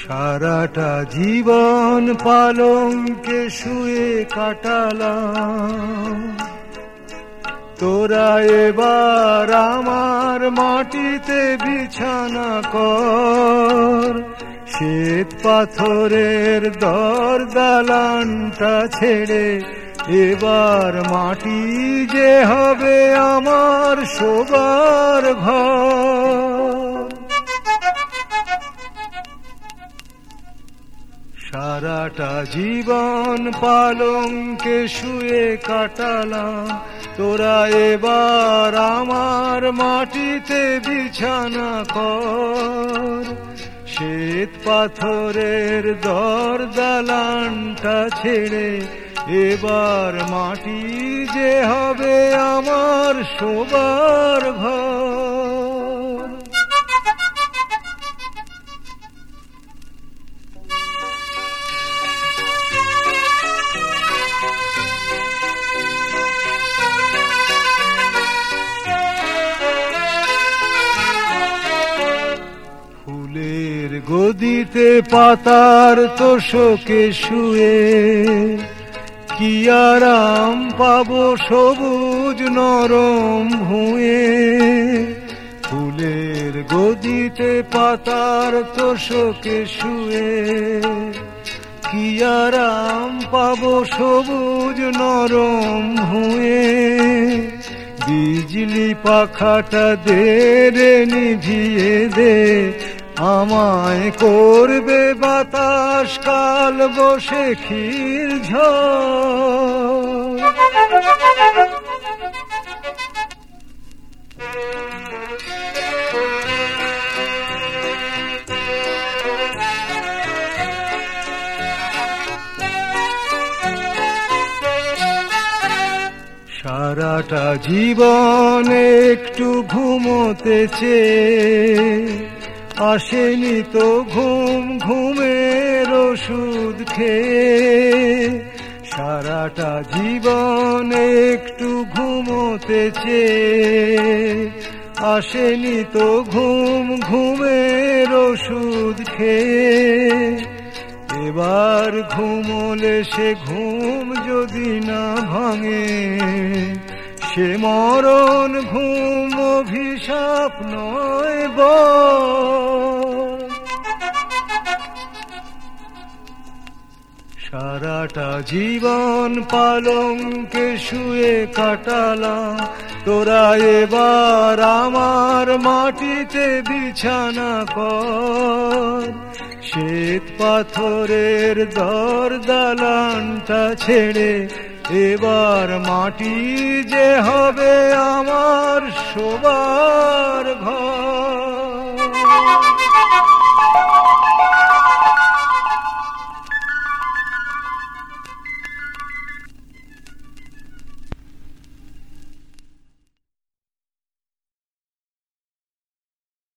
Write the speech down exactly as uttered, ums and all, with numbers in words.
সারাটা জীবন পালঙ্কে শুয়ে কাটালাম, তোরা এবার আমার মাটিতে বিছানা কর। শ্বেত পাথরের দর দালানটা ছেড়ে এবার মাটি যে হবে আমার শোবার ঘর। সারাটা জীবন পালঙ্কে শুয়ে কাটালাম, তোরা এবার আমার মাটিতে বিছানা কর। শ্বেত পাথরের দর দালানটা ছেড়ে এবার মাটি যে হবে আমার শোবার ঘর। ফুলের গদিতে পাতার তোষকে শুয়ে কি আরাম পাবো সবুজ নরম ভুঁয়ে। ফুলের গদিতে পাতার তোষকে শুয়ে কি আরাম পাবো সবুজ নরম ভুঁয়ে। বিজলি পাখাটা দে রে নিভিয়ে দে, আমায় করবে বাতাস কাল বসে ক্ষীর ঝড়। সারাটা জীবন একটু ঘুমোতেছে, আসেনি তো ঘুম, ঘুমের ওষুধ খেয়ে। সারাটা জীবন একটু ঘুমোতেছে, আসেনি তো ঘুম, ঘুমের ওষুধ খেয়ে। এবার ঘুমোলে সে ঘুম যদি না ভাঙে, সে মরণ ঘুম অভিশাপ নয় বল। সারাটা জীবন পালঙ্কে শুয়ে কাটালাম, তোরা এবার আমার মাটিতে বিছানা কর। শ্বেত পাথরের দর দালানটা ছেড়ে এবার মাটি যে হবে আমার শোবার ঘর।